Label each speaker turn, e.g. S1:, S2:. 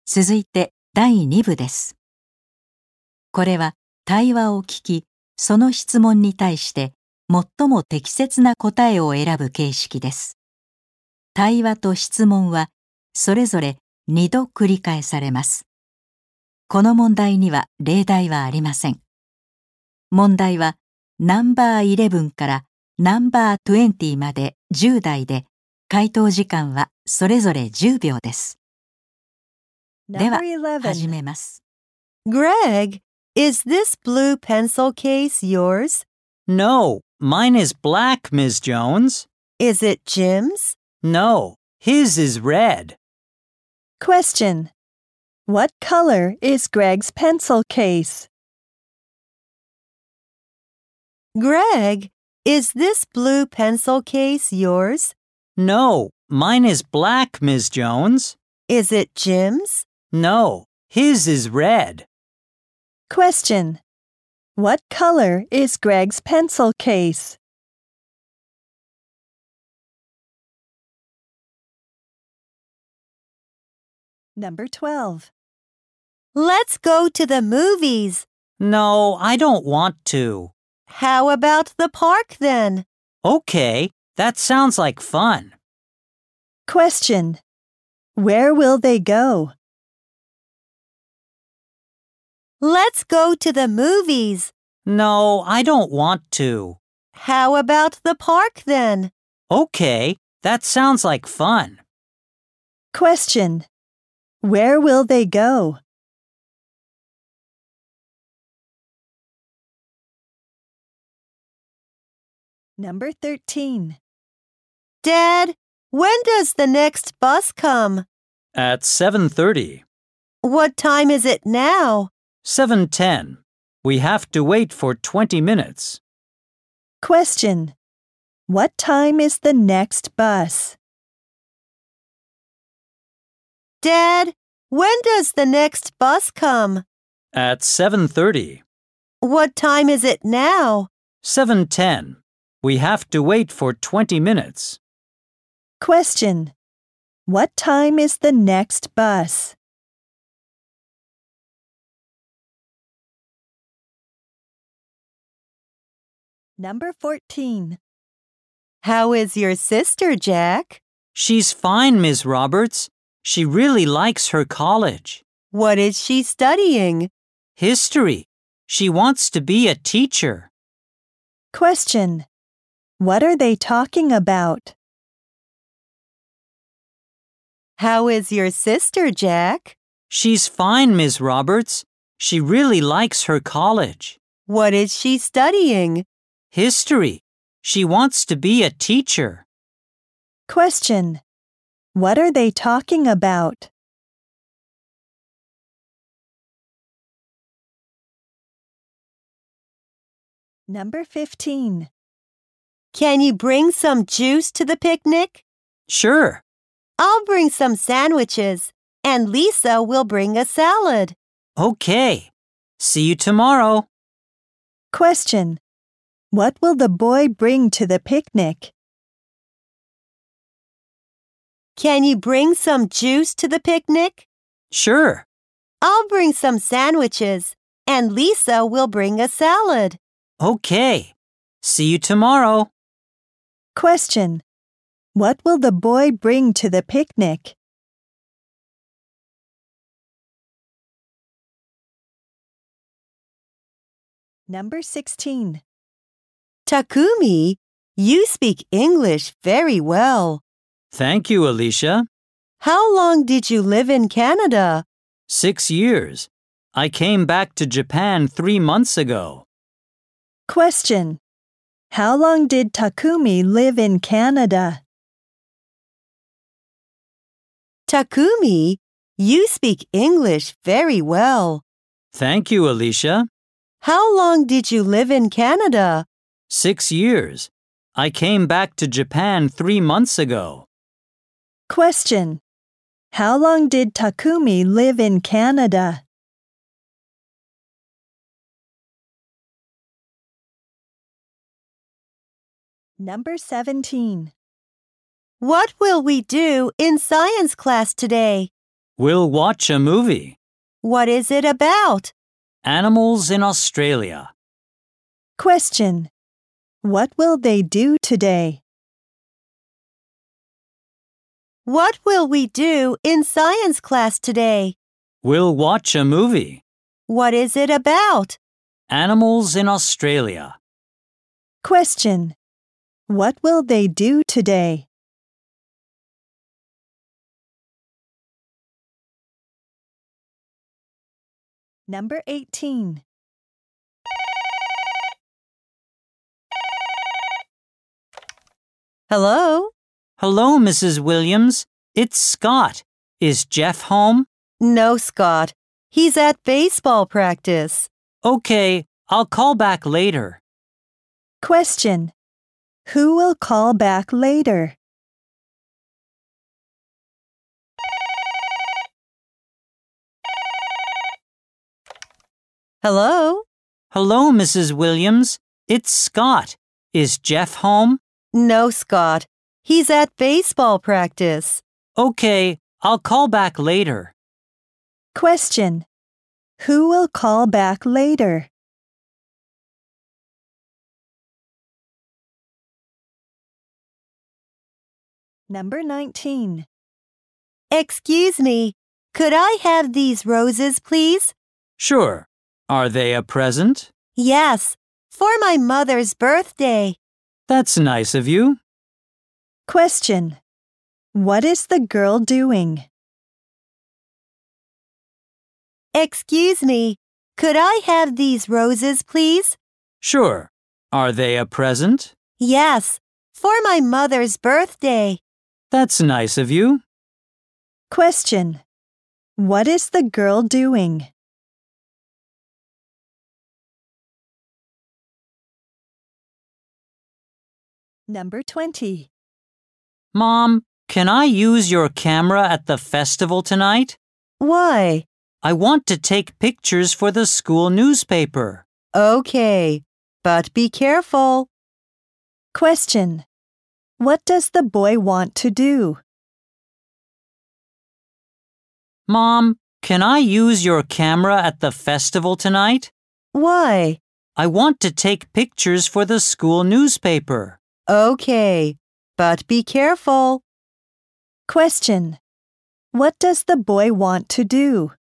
S1: 続いて第2部です。これは対話を聞き、その質問に対して最も適切な答えを選ぶ形式です。対話と質問はそれぞれ2度繰り返されます。この問題には例題はありません。問題はナンバー11からナンバー20まで10題で、回答時間はそれぞれ10秒です。では、始めます。
S2: Greg, is this blue pencil case yours?
S3: No, mine is black, Ms. Jones.
S2: Is it Jim's?
S3: No, his is red.
S2: Question. What color is Greg's pencil case? Greg, is this blue pencil case yours?
S3: No, mine is black, Ms. Jones.
S2: Is it Jim's?
S3: No, his is red.
S2: Question. What color is Greg's pencil case? Number 12. Let's go to the movies.
S3: No, I don't want to.
S2: How about the park then?
S3: Okay, that sounds like fun.
S2: Question. Where will they go? Let's go to the movies.
S3: No, I don't want to.
S2: How about the park then?
S3: Okay, that sounds like fun.
S2: Question. Where will they go? Number 13. Dad, when does the next bus come?
S3: At 7:30.
S2: What time is it now?
S3: 7:10. We have to wait for 20 minutes.
S2: Question. What time is the next bus? Dad, when does the next bus come?
S3: At 7:30.
S2: What time is it now?
S3: 7:10. We have to wait for 20 minutes.
S2: Question. What time is the next bus? Number 14. How is your sister, Jack?
S3: She's fine, Ms. Roberts. She really likes her college.
S2: What is she studying?
S3: History. She wants to be a teacher.
S2: Question. What are they talking about? How is your sister, Jack?
S3: She's fine, Ms. Roberts. She really likes her college.
S2: What is she studying?
S3: History. She wants to be a teacher.
S2: Question. What are they talking about? Number 15. Can you bring some juice to the picnic?
S3: Sure.
S2: I'll bring some sandwiches, and Lisa will bring a salad.
S3: Okay. See you tomorrow.
S2: Question. What will the boy bring to the picnic? Can you bring some juice to the picnic?
S3: Sure.
S2: I'll bring some sandwiches, and Lisa will bring a salad.
S3: Okay. See you tomorrow.
S2: Question. What will the boy bring to the picnic? Number 16. Takumi, you speak English very well.
S3: Thank you, Alicia.
S2: How long did you live in Canada?
S3: 6 years. I came back to Japan 3 months ago.
S2: Question. How long did Takumi live in Canada? Takumi, you speak English very well.
S3: Thank you, Alicia.
S2: How long did you live in Canada?
S3: 6 years. I came back to Japan 3 months ago.
S2: Question. How long did Takumi live in Canada? Number 17. What will we do in science class today?
S3: We'll watch a movie.
S2: What is it about?
S3: Animals in Australia.
S2: Question. What will they do today? What will we do in science class today?
S3: We'll watch a movie.
S2: What is it about?
S3: Animals in Australia.
S2: Question. What will they do today? Number 18. Hello?
S3: Hello, Mrs. Williams. It's Scott. Is Jeff home?
S2: No, Scott. He's at baseball practice.
S3: Okay, I'll call back later.
S2: Question. Who will call back later? Hello?
S3: Hello, Mrs. Williams. It's Scott. Is Jeff home?
S2: No, Scott. He's at baseball practice.
S3: Okay, I'll call back later.
S2: Question. Who will call back later? Number 19. Excuse me, could I have these roses, please?
S3: Sure. Are they a present?
S2: Yes, for my mother's birthday.
S3: That's nice of you.
S2: Question. What is the girl doing? Excuse me, could I have these roses, please?
S3: Sure. Are they a present?
S2: Yes, for my mother's birthday.
S3: That's nice of you.
S2: Question. What is the girl doing? Number 20.
S3: Mom, can I use your camera at the festival tonight?
S2: Why?
S3: I want to take pictures for the school newspaper.
S2: Okay, but be careful. Question. What does the boy want to do?
S3: Mom, can I use your camera at the festival tonight?
S2: Why?
S3: I want to take pictures for the school newspaper.
S2: Okay, but be careful. Question. What does the boy want to do?